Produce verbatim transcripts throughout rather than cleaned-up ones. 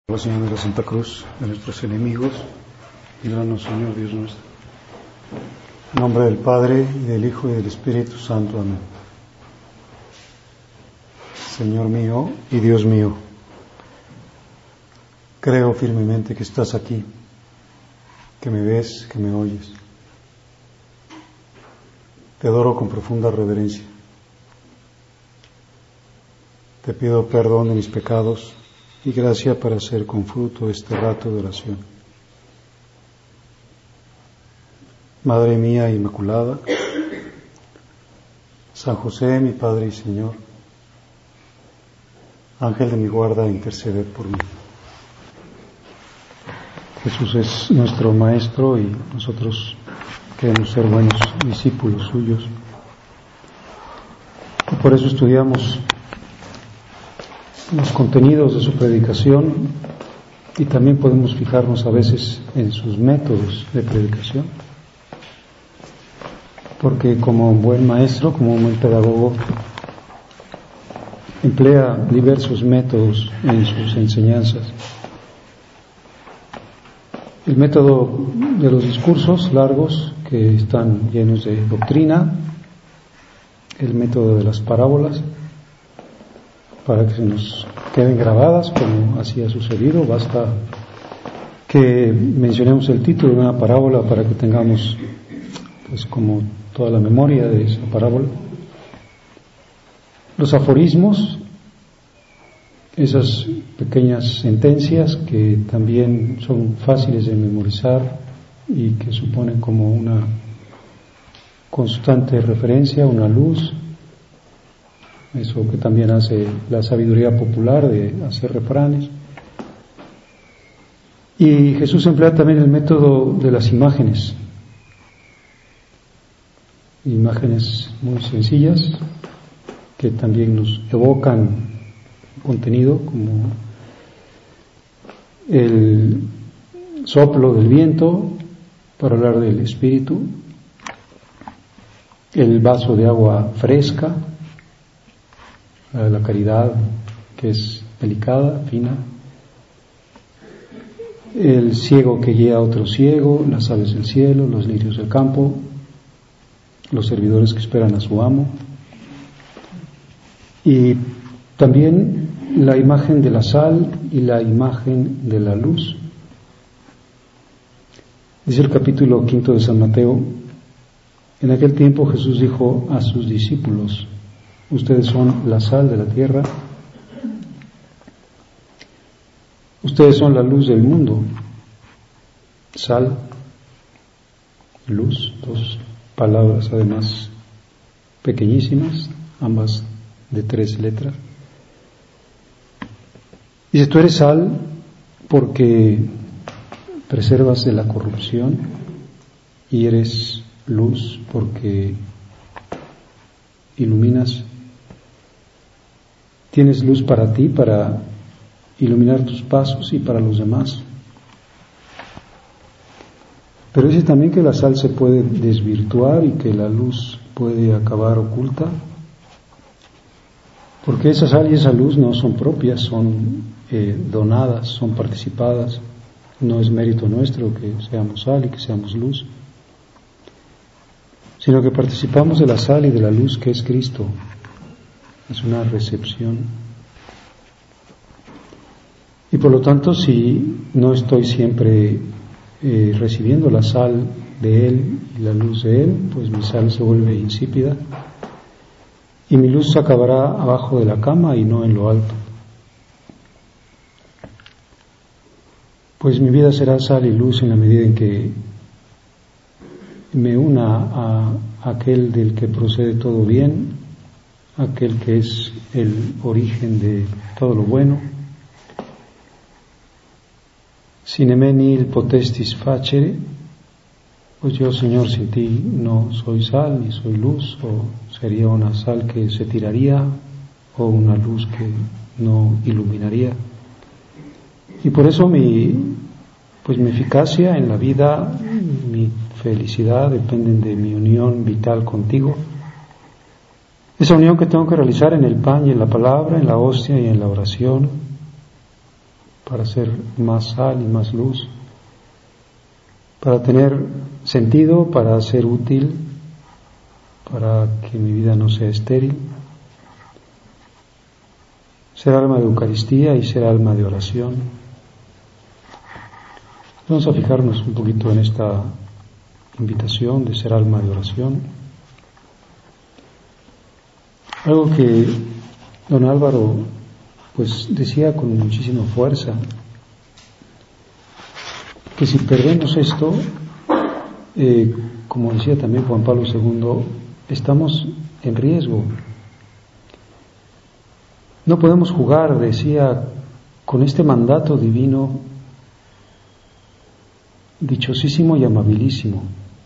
Oh Señor de la Santa Cruz, de nuestros enemigos, líbranos, Señor Dios nuestro. En nombre del Padre, y del Hijo, y del Espíritu Santo. Amén. Señor mío y Dios mío, creo firmemente que estás aquí, que me ves, que me oyes. Te adoro con profunda reverencia. Te pido perdón de mis pecados y gracia para hacer con fruto este rato de oración. Madre mía Inmaculada, San José, mi Padre y Señor, Ángel de mi guarda, interceded por mí. Jesús es nuestro Maestro y nosotros queremos ser buenos discípulos suyos. Y por eso estudiamos los contenidos de su predicación y también podemos fijarnos a veces en sus métodos de predicación, porque como un buen maestro, como un buen pedagogo, emplea diversos métodos en sus enseñanzas. El método de los discursos largos que están llenos de doctrina, el método de las parábolas, para que se nos queden grabadas, como así ha sucedido. Basta que mencionemos el título de una parábola para que tengamos pues como toda la memoria de esa parábola. Los aforismos, esas pequeñas sentencias que también son fáciles de memorizar y que suponen como una constante referencia, una luz. Eso que también hace la sabiduría popular de hacer refranes. Y Jesús emplea también el método de las imágenes. Imágenes muy sencillas que también nos evocan contenido, como el soplo del viento para hablar del espíritu, el vaso de agua fresca, la caridad que es delicada, fina, el ciego que guía a otro ciego, las aves del cielo, los lirios del campo, los servidores que esperan a su amo, y también la imagen de la sal y la imagen de la luz. Dice el capítulo quinto de San Mateo: en aquel tiempo Jesús dijo a sus discípulos: ustedes son la sal de la tierra, ustedes son la luz del mundo. Sal, luz, dos palabras además pequeñísimas, ambas de tres letras. Dice: tú eres sal porque preservas de la corrupción, y eres luz porque iluminas. Tienes luz para ti, para iluminar tus pasos y para los demás. Pero dice también que la sal se puede desvirtuar y que la luz puede acabar oculta, porque esa sal y esa luz no son propias, son eh, donadas, son participadas. No es mérito nuestro que seamos sal y que seamos luz, sino que participamos de la sal y de la luz que es Cristo. Es una recepción. Y por lo tanto, si no estoy siempre eh, recibiendo la sal de Él y la luz de Él, pues mi sal se vuelve insípida y mi luz se acabará abajo de la cama y no en lo alto. Pues mi vida será sal y luz en la medida en que me una a aquel del que procede todo bien, aquel que es el origen de todo lo bueno. Sine me nihil potestis facere, pues yo, Señor, sin ti no soy sal ni soy luz, o sería una sal que se tiraría o una luz que no iluminaría. Y por eso mi, pues mi eficacia en la vida, mi felicidad dependen de mi unión vital contigo. Esa unión que tengo que realizar en el pan y en la palabra, en la hostia y en la oración, para ser más sal y más luz, para tener sentido, para ser útil, para que mi vida no sea estéril, ser alma de Eucaristía y ser alma de oración. Vamos a fijarnos un poquito en esta invitación de ser alma de oración. Algo que don Álvaro pues decía con muchísima fuerza, que si perdemos esto, eh, como decía también Juan Pablo segundo, estamos en riesgo. No podemos jugar, decía, con este mandato divino, dichosísimo y amabilísimo.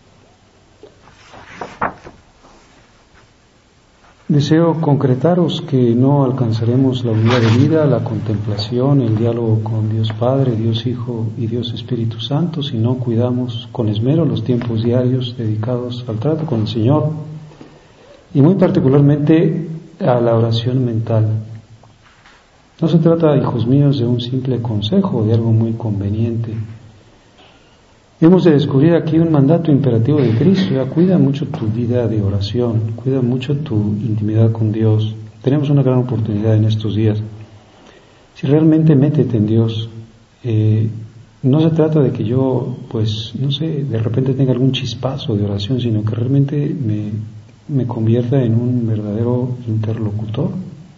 Deseo concretaros que no alcanzaremos la unidad de vida, la contemplación, el diálogo con Dios Padre, Dios Hijo y Dios Espíritu Santo si no cuidamos con esmero los tiempos diarios dedicados al trato con el Señor y muy particularmente a la oración mental. No se trata, hijos míos, de un simple consejo, de algo muy conveniente. Hemos de descubrir aquí un mandato imperativo de Cristo. Ya, cuida mucho tu vida de oración, cuida mucho tu intimidad con Dios. Tenemos una gran oportunidad en estos días. Si realmente métete en Dios, eh, no se trata de que yo, pues, no sé, de repente tenga algún chispazo de oración, sino que realmente me, me convierta en un verdadero interlocutor.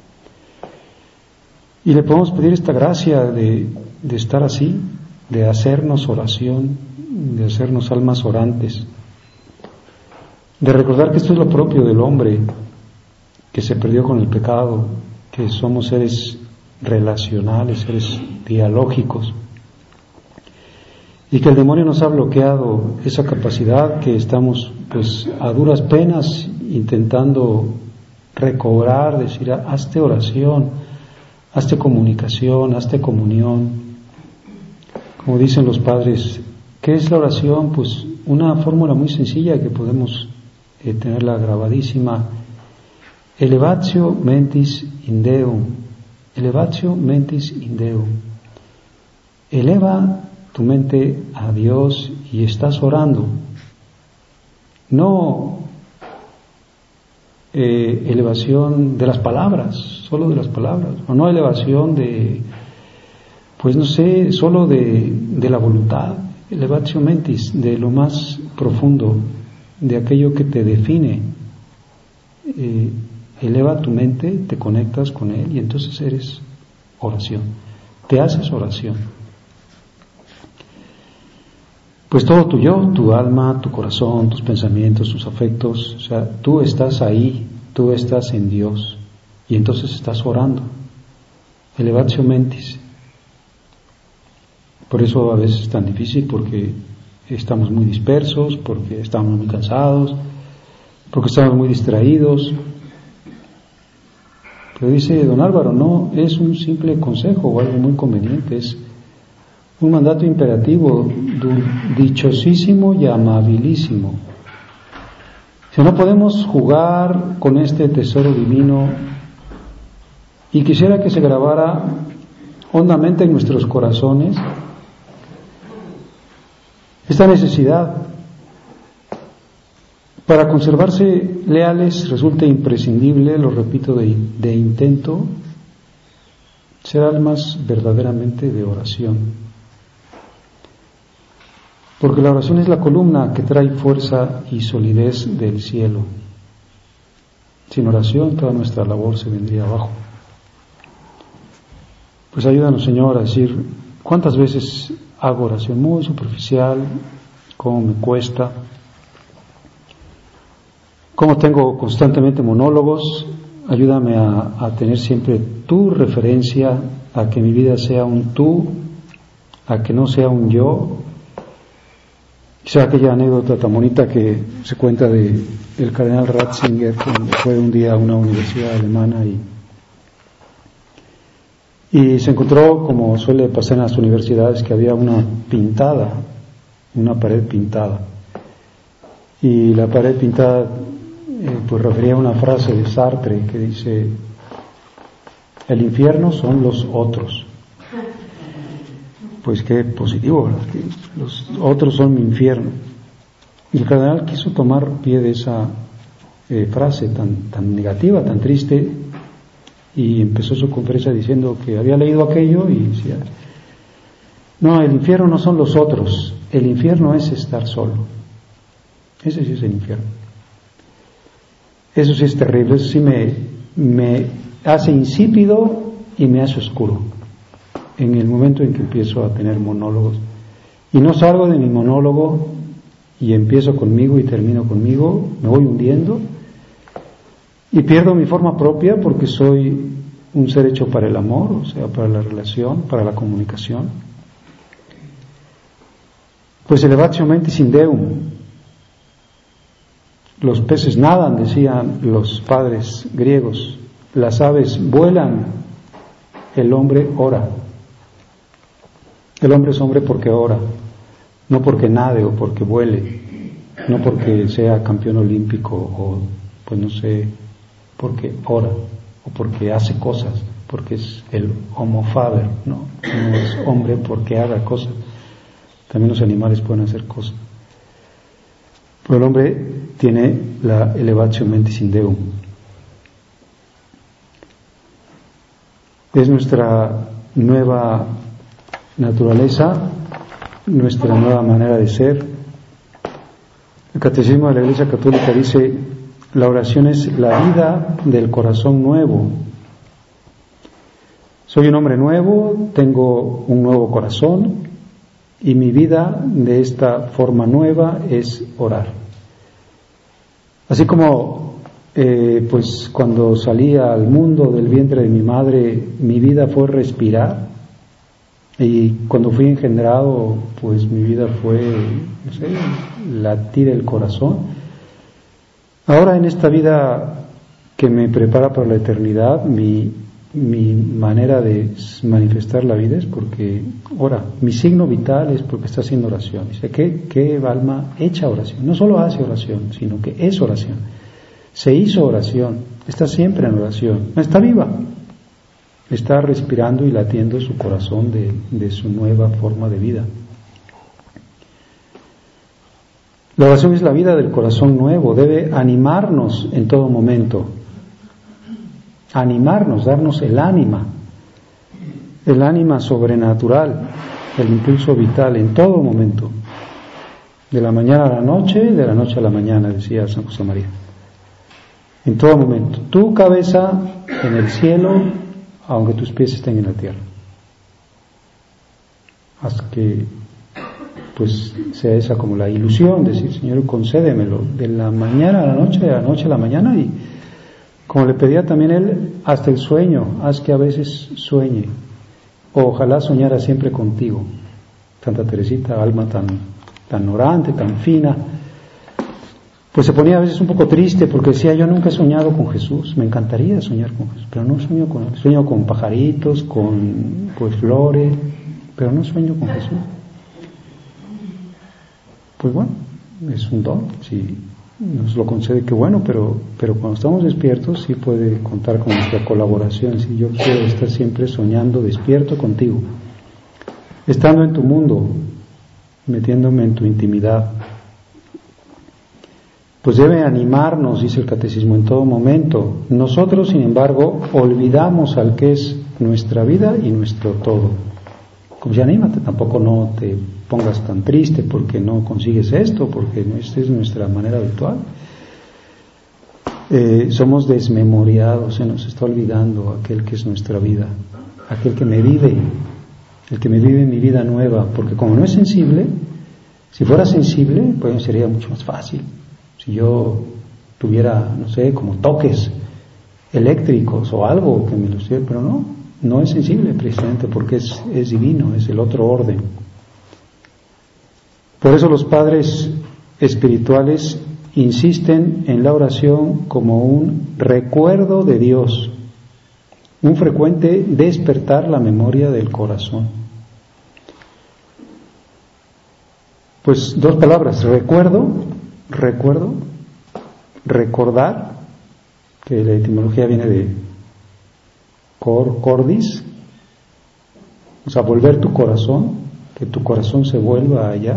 Y le podemos pedir esta gracia de, de estar así, de hacernos oración, de hacernos almas orantes, de recordar que esto es lo propio del hombre, que se perdió con el pecado, que somos seres relacionales, seres dialógicos, y que el demonio nos ha bloqueado esa capacidad, que estamos pues a duras penas intentando recobrar, decir, hazte oración, hazte comunicación, hazte comunión. Como dicen los padres, ¿qué es la oración? Pues una fórmula muy sencilla que podemos eh, tenerla grabadísima. Elevatio mentis in Deum. Elevatio mentis in Deum. Eleva tu mente a Dios y estás orando. No eh, elevación de las palabras, solo de las palabras, o no elevación de, pues no sé, solo de, de la voluntad. Elevatio mentis, de lo más profundo, de aquello que te define. Eh, eleva tu mente, te conectas con Él y entonces eres oración, te haces oración. Pues todo tu yo, tu alma, tu corazón, tus pensamientos, tus afectos, o sea, tú estás ahí, tú estás en Dios y entonces estás orando. Elevatio mentis. Por eso a veces es tan difícil, porque estamos muy dispersos, porque estamos muy cansados, porque estamos muy distraídos. Pero dice don Álvaro, no es un simple consejo o algo muy conveniente, es un mandato imperativo, dichosísimo y amabilísimo. Si no podemos jugar con este tesoro divino, y quisiera que se grabara hondamente en nuestros corazones esta necesidad. Para conservarse leales resulta imprescindible, lo repito, de, de intento, ser almas verdaderamente de oración. Porque la oración es la columna que trae fuerza y solidez del cielo. Sin oración toda nuestra labor se vendría abajo. Pues ayúdanos, Señor, a decir cuántas veces hago oración muy superficial, cómo me cuesta, cómo tengo constantemente monólogos. Ayúdame a, a tener siempre tu referencia, a que mi vida sea un tú, a que no sea un yo. Quizá aquella anécdota tan bonita que se cuenta de el cardenal Ratzinger, cuando fue un día a una universidad alemana y Y se encontró, como suele pasar en las universidades, que había una pintada, una pared pintada. Y la pared pintada eh, pues refería a una frase de Sartre que dice: el infierno son los otros. pues qué positivo, ¿verdad? Que los otros son mi infierno. Y el cardenal quiso tomar pie de esa eh, frase tan, tan negativa, tan triste, y empezó su conferencia diciendo que había leído aquello y decía, no, el infierno no son los otros, el infierno es estar solo. Ese sí es el infierno. Eso sí es terrible, eso sí me, me hace insípido y me hace oscuro en el momento en que empiezo a tener monólogos. Y no salgo de mi monólogo y empiezo conmigo y termino conmigo, me voy hundiendo y pierdo mi forma propia porque soy un ser hecho para el amor, o sea, para la relación, para la comunicación. Pues elevatio mentis in Deum. Los peces nadan, decían los padres griegos, las aves vuelan, el hombre ora. El hombre es hombre porque ora, no porque nade o porque vuele, no porque sea campeón olímpico o, pues no sé, porque ora o porque hace cosas, porque es el homo faber, no, no es hombre porque haga cosas. También los animales pueden hacer cosas. Pero el hombre tiene la elevatio mentis in Deum. Es nuestra nueva naturaleza, nuestra nueva manera de ser. El Catecismo de la Iglesia Católica dice, la oración es la vida del corazón nuevo. Soy un hombre nuevo, tengo un nuevo corazón, y mi vida de esta forma nueva es orar. Así como eh, pues cuando salí al mundo del vientre de mi madre, mi vida fue respirar, y cuando fui engendrado, pues mi vida fue, no sé, latir el corazón. Ahora en esta vida que me prepara para la eternidad, mi mi manera de manifestar la vida es porque ora. Mi signo vital es porque está haciendo oración. Dice, ¿qué, qué alma hecha oración? No solo hace oración, sino que es oración. Se hizo oración, está siempre en oración, está viva, está respirando y latiendo su corazón de, de su nueva forma de vida. La oración es la vida del corazón nuevo, debe animarnos en todo momento. Animarnos, darnos el ánima, el ánima sobrenatural, el impulso vital en todo momento, de la mañana a la noche, de la noche a la mañana, decía San José María, en todo momento, tu cabeza en el cielo, aunque tus pies estén en la tierra, hasta que pues sea esa como la ilusión, decir, Señor, concédemelo, de la mañana a la noche, de la noche a la mañana, y como le pedía también él, hasta el sueño, haz que a veces sueñe, o ojalá soñara siempre contigo. Santa Teresita, alma tan, tan orante, tan fina, pues se ponía a veces un poco triste porque decía, yo nunca he soñado con Jesús, me encantaría soñar con Jesús, pero no sueño con él, sueño con pajaritos, con pues flores, pero no sueño con Jesús. Pues bueno, es un don, sí. Nos lo concede, que bueno, pero pero cuando estamos despiertos sí puede contar con nuestra colaboración. Si yo quiero estar siempre soñando despierto contigo, estando en tu mundo, metiéndome en tu intimidad, pues debe animarnos, dice el Catecismo, en todo momento. Nosotros, sin embargo, olvidamos al que es nuestra vida y nuestro todo. Como si anímate, tampoco no te pongas tan triste porque no consigues esto, porque esta es nuestra manera habitual. Eh, somos desmemoriados, se nos está olvidando aquel que es nuestra vida, aquel que me vive, el que me vive mi vida nueva, porque como no es sensible, si fuera sensible, pues sería mucho más fácil. Si yo tuviera, no sé, como toques eléctricos o algo que me lo hiciera, pero no, no es sensible precisamente porque es, es divino, es el otro orden. Por eso los padres espirituales insisten en la oración como un recuerdo de Dios, un frecuente despertar la memoria del corazón. Pues dos palabras, recuerdo, recuerdo, recordar, que la etimología viene de cor, cordis, o sea, volver tu corazón, que tu corazón se vuelva allá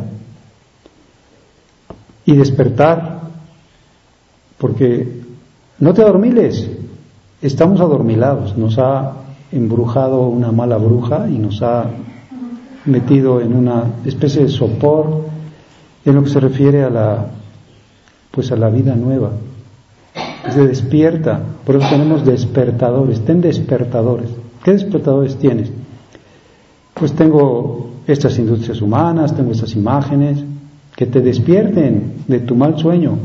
y despertar, porque no te adormiles, estamos adormilados, nos ha embrujado una mala bruja y nos ha metido en una especie de sopor en lo que se refiere a la pues a la vida nueva. Se despierta, por eso tenemos despertadores, ten despertadores. ¿Qué despertadores tienes? Pues tengo estas industrias humanas, tengo estas imágenes que te despierten de tu mal sueño.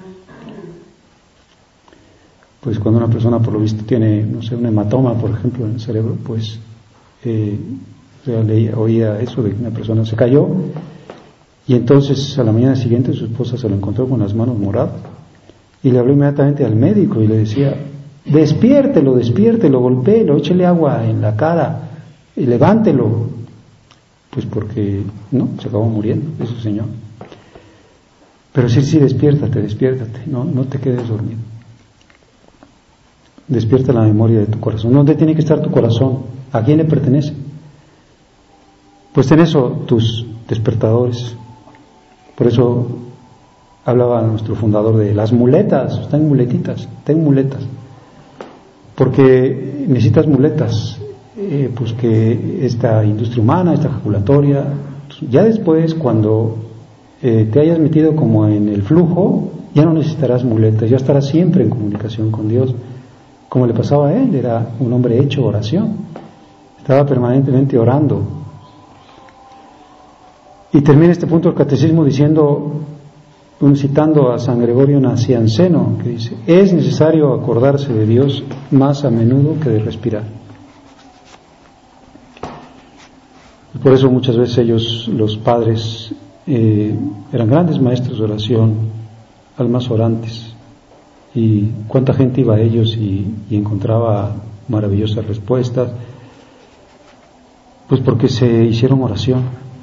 Pues cuando una persona por lo visto tiene, no sé, un hematoma, por ejemplo, en el cerebro, pues eh, yo leía, oía eso de que una persona se cayó y entonces a la mañana siguiente su esposa se lo encontró con las manos moradas y le habló inmediatamente al médico y le decía, despiértelo, despiértelo, golpéelo, échele agua en la cara y levántelo, pues porque no, se acabó muriendo ese señor. Pero sí, sí, despiértate, despiértate, no, no te quedes dormido. Despierta la memoria de tu corazón. ¿Dónde tiene que estar tu corazón? ¿A quién le pertenece? Pues ten eso, tus despertadores. Por eso hablaba nuestro fundador de las muletas, están muletitas, ten muletas. Porque necesitas muletas, eh, pues que esta industria humana, esta ejaculatoria, ya después cuando eh, te hayas metido como en el flujo, ya no necesitarás muletas, ya estarás siempre en comunicación con Dios. Como le pasaba a él, era un hombre hecho oración, estaba permanentemente orando. Y termina este punto del catecismo diciendo, citando a San Gregorio Nacianceno, que dice, es necesario acordarse de Dios más a menudo que de respirar. Y por eso muchas veces ellos, los padres, eh, eran grandes maestros de oración, almas orantes. Y cuánta gente iba a ellos y, y encontraba maravillosas respuestas, pues porque se hicieron oración,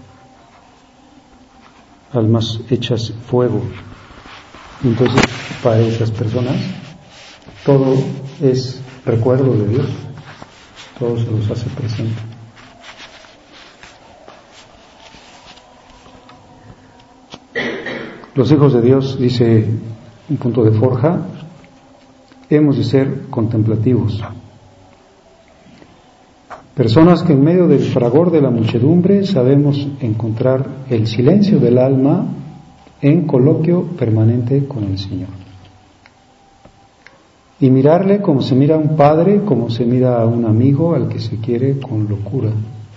almas hechas fuego. Y entonces para esas personas todo es recuerdo de Dios, todo se los hace presente. Los hijos de Dios, dice un punto de Forja, hemos de ser contemplativos, personas que en medio del fragor de la muchedumbre sabemos encontrar el silencio del alma en coloquio permanente con el Señor y mirarle como se mira a un padre, como se mira a un amigo al que se quiere con locura.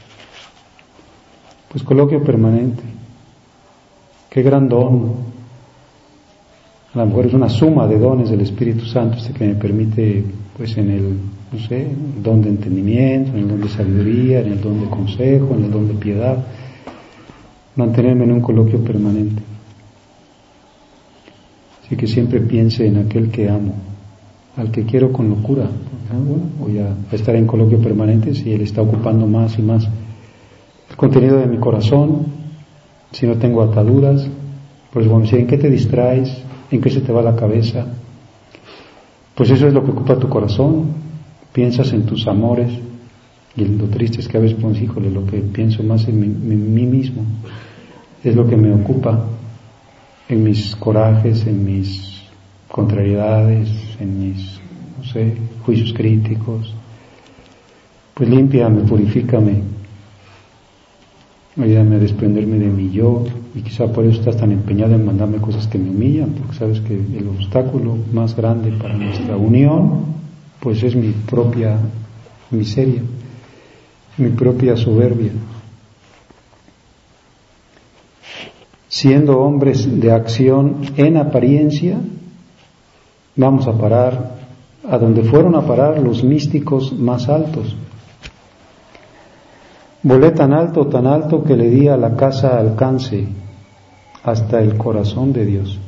Pues coloquio permanente, qué gran don. A lo mejor es una suma de dones del Espíritu Santo este que me permite, pues en el, no sé, el don de entendimiento, en el don de sabiduría, en el don de consejo, en el don de piedad, mantenerme en un coloquio permanente. Así que siempre piense en aquel que amo, al que quiero con locura. Ah, bueno, voy a estar en coloquio permanente si él está ocupando más y más el contenido de mi corazón, si no tengo ataduras, pues bueno, si en qué te distraes, ¿en qué se te va la cabeza? Pues eso es lo que ocupa tu corazón. Piensas en tus amores y lo triste es que a veces pues, híjole, lo que pienso más en mí, en mí mismo es lo que me ocupa, en mis corajes, en mis contrariedades, en mis, no sé, juicios críticos. Pues límpiame, purifícame, ayúdame a desprenderme de mi yo, y quizá por eso estás tan empeñado en mandarme cosas que me humillan, porque sabes que el obstáculo más grande para nuestra unión, pues es mi propia miseria, mi propia soberbia. Siendo hombres de acción en apariencia, vamos a parar a donde fueron a parar los místicos más altos. Volé tan alto, tan alto que le di a la casa alcance hasta el corazón de Dios.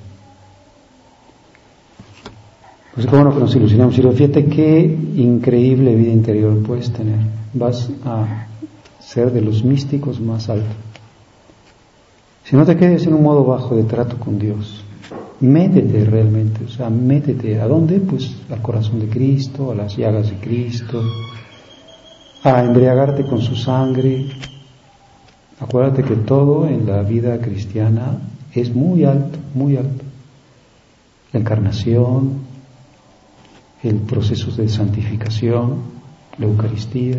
Pues qué bueno que nos ilusionamos. Y fíjate qué increíble vida interior puedes tener. Vas a ser de los místicos más altos. Si no te quedes en un modo bajo de trato con Dios, métete realmente, o sea, métete. ¿A dónde? Pues al corazón de Cristo, a las llagas de Cristo, a embriagarte con su sangre, Acuérdate que todo en la vida cristiana es muy alto, muy alto. La encarnación, el proceso de santificación, la Eucaristía,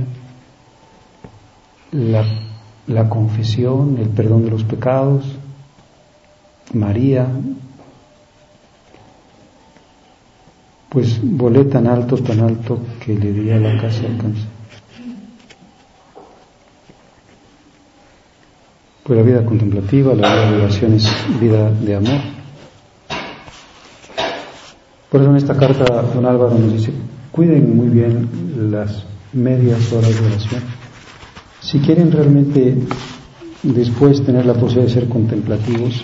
la, la confesión, el perdón de los pecados, María. Pues volé tan alto, tan alto que le di a la casa alcance. Pues la vida contemplativa, la vida de oración es vida de amor. Por eso en esta carta don Álvaro nos dice, cuiden muy bien las medias horas de oración. Si quieren realmente después tener la posibilidad de ser contemplativos,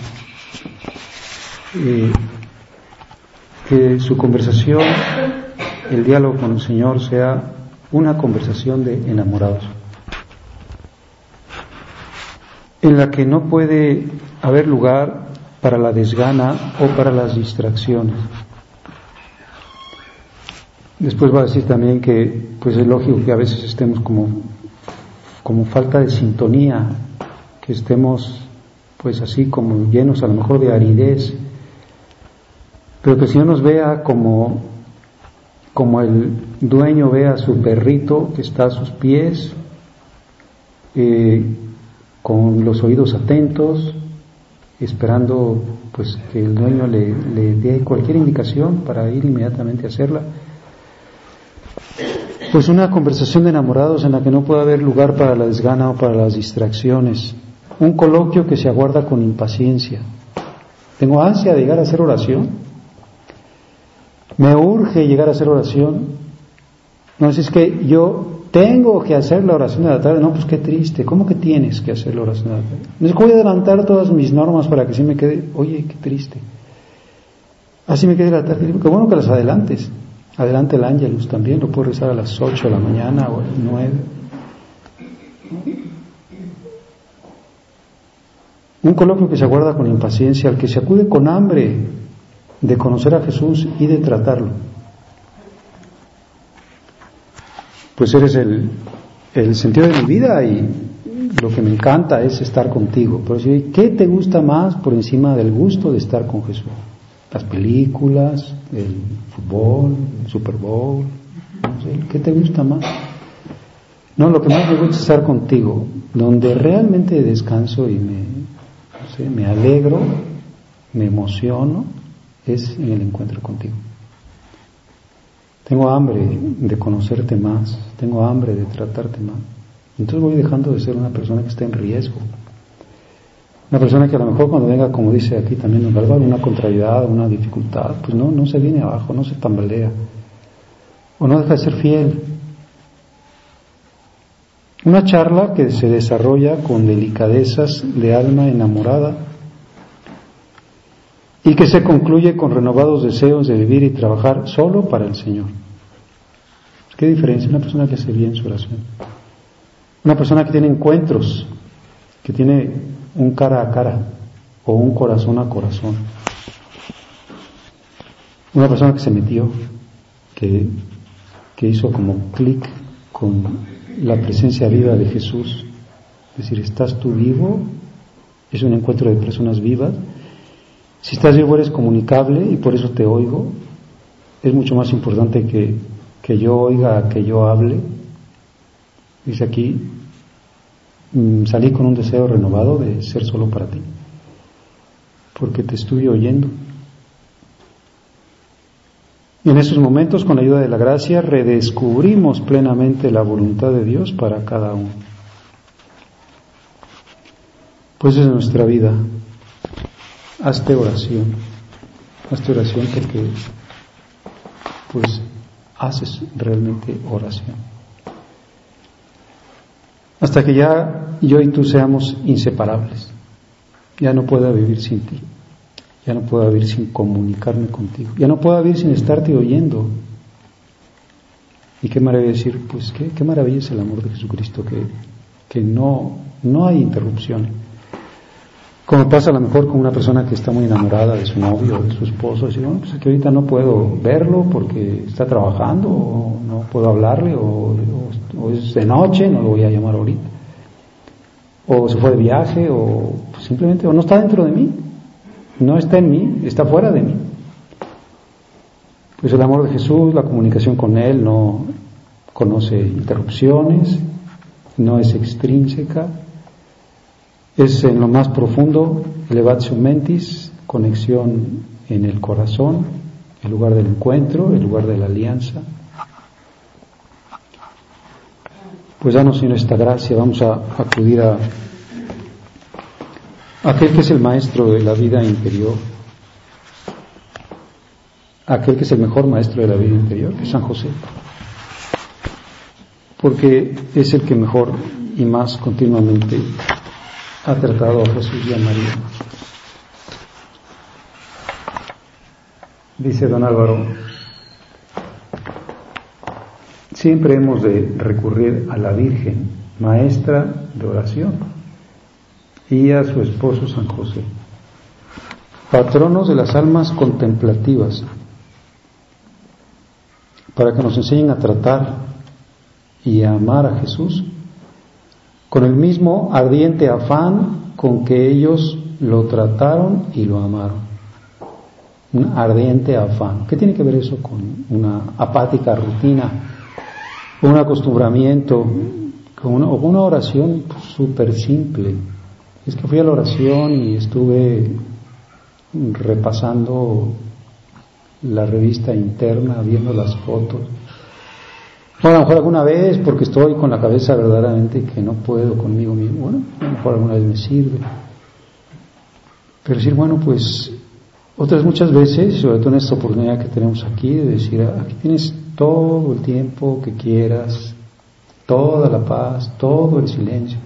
eh, que su conversación, el diálogo con el Señor sea una conversación de enamorados, en la que no puede haber lugar para la desgana o para las distracciones. Después va a decir también que pues es lógico que a veces estemos como, como falta de sintonía, que estemos pues así como llenos a lo mejor de aridez, pero que el Señor nos vea como, como el dueño ve a su perrito que está a sus pies, eh, con los oídos atentos, esperando pues que el dueño le, le dé cualquier indicación para ir inmediatamente a hacerla. Pues una conversación de enamorados en la que no puede haber lugar para la desgana o para las distracciones. Un coloquio que se aguarda con impaciencia. Tengo ansia de llegar a hacer oración. Me urge llegar a hacer oración. No, es que yo tengo que hacer la oración de la tarde. No, pues qué triste. ¿Cómo que tienes que hacer la oración de la tarde? No es que voy a adelantar todas mis normas para que sí me quede. Oye, qué triste. Así me quede la tarde. Qué bueno que las adelantes. Adelante el Ángelus también, lo puedo rezar a las ocho de la mañana o a las nueve. Un coloquio que se aguarda con impaciencia, al que se acude con hambre de conocer a Jesús y de tratarlo. Pues eres el, el sentido de mi vida y lo que me encanta es estar contigo. Pero si, ¿qué te gusta más por encima del gusto de estar con Jesús? Las películas, el fútbol, el Super Bowl, no sé, ¿qué te gusta más? No, lo que más me gusta es estar contigo, donde realmente descanso y me, no sé, me alegro, me emociono, es en el encuentro contigo. Tengo hambre de conocerte más, tengo hambre de tratarte más. Entonces voy dejando de ser una persona que está en riesgo. Una persona que a lo mejor cuando venga, como dice aquí también don Álvaro, una contrariedad, una dificultad, pues no, no se viene abajo, no se tambalea, o no deja de ser fiel. Una charla que se desarrolla con delicadezas de alma enamorada y que se concluye con renovados deseos de vivir y trabajar solo para el Señor. ¿Qué diferencia? Una persona que hace bien su oración, una persona que tiene encuentros, que tiene un cara a cara o un corazón a corazón, una persona que se metió, que, que hizo como clic con la presencia viva de Jesús. Es decir, ¿estás tú vivo? Es un encuentro de personas vivas. Si estás vivo eres comunicable y por eso te oigo. Es mucho más importante que, que yo oiga, que yo hable. Dice aquí, salí con un deseo renovado de ser solo para ti, porque te estuve oyendo. Y en esos momentos, con la ayuda de la gracia, redescubrimos plenamente la voluntad de Dios para cada uno. Pues es nuestra vida. Hazte oración, hazte oración porque pues haces realmente oración. Hasta que ya yo y tú seamos inseparables. Ya no pueda vivir sin ti. Ya no pueda vivir sin comunicarme contigo. Ya no pueda vivir sin estarte oyendo. Y qué maravilla decir, pues qué, qué maravilla es el amor de Jesucristo, que, que no, no hay interrupción. Como pasa a lo mejor con una persona que está muy enamorada de su novio o de su esposo, decir, bueno, pues es que ahorita no puedo verlo porque está trabajando, o no puedo hablarle, o, o, o es de noche, no lo voy a llamar ahorita. o se fue de viaje, o simplemente o no está dentro de mí, no está en mí, está fuera de mí. Pues el amor de Jesús, la comunicación con Él no conoce interrupciones, no es extrínseca, es en lo más profundo, elevatio mentis, conexión en el corazón, el lugar del encuentro, el lugar de la alianza. Pues danos, Señor, esta gracia. Vamos a acudir a aquel que es el maestro de la vida interior, aquel que es el mejor maestro de la vida interior, que es San José, porque es el que mejor y más continuamente ha tratado a Jesús y a María. Dice don Álvaro, siempre hemos de recurrir a la Virgen, maestra de oración, y a su esposo San José, patronos de las almas contemplativas, para que nos enseñen a tratar y a amar a Jesús con el mismo ardiente afán con que ellos lo trataron y lo amaron. Un ardiente afán. ¿Qué tiene que ver eso con una apática rutina, un acostumbramiento, con una, o una oración súper simple? Es que fui a la oración y estuve repasando la revista interna, viendo las fotos. Bueno, a lo mejor alguna vez, porque estoy con la cabeza verdaderamente que no puedo conmigo mismo, bueno, a lo mejor alguna vez me sirve. Pero decir, bueno, pues otras muchas veces, sobre todo en esta oportunidad que tenemos aquí, de decir, aquí tienes todo el tiempo que quieras, toda la paz, todo el silencio,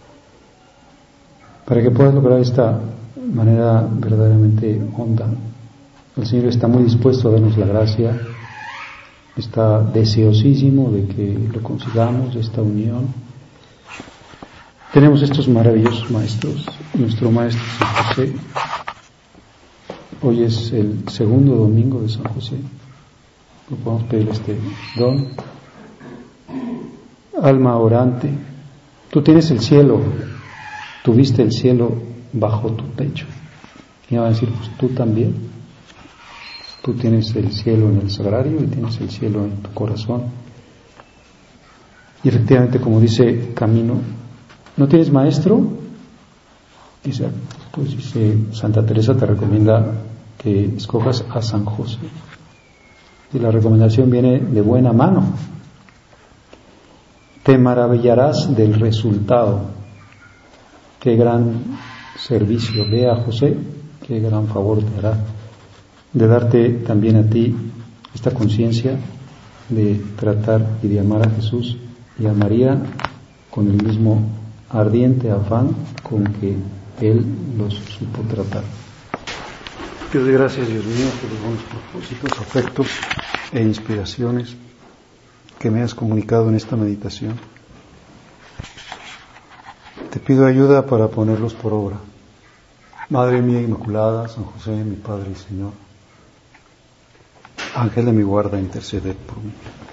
para que puedas lograr esta manera verdaderamente honda. El Señor está muy dispuesto a darnos la gracia, está deseosísimo de que lo consigamos, esta unión. Tenemos estos maravillosos maestros, nuestro maestro San José. Hoy es el segundo domingo de San José. Le podemos pedir este don. Alma orante, tú tienes el cielo, tuviste el cielo bajo tu pecho. Y va a decir, pues tú también. Tú tienes el cielo en el sagrario y tienes el cielo en tu corazón. Y efectivamente, como dice Camino, ¿no tienes maestro? Dice, pues dice Santa Teresa te recomienda que escojas a San José. Y la recomendación viene de buena mano. Te maravillarás del resultado. Qué gran servicio. Ve a José, qué gran favor te hará de darte también a ti esta conciencia de tratar y de amar a Jesús y a María con el mismo ardiente afán con que Él los supo tratar. Te doy gracias, Dios mío, por los buenos propósitos, afectos e inspiraciones que me has comunicado en esta meditación. Te pido ayuda para ponerlos por obra. Madre mía Inmaculada, San José, mi Padre y Señor, Ángel de mi guarda, interceded por mí.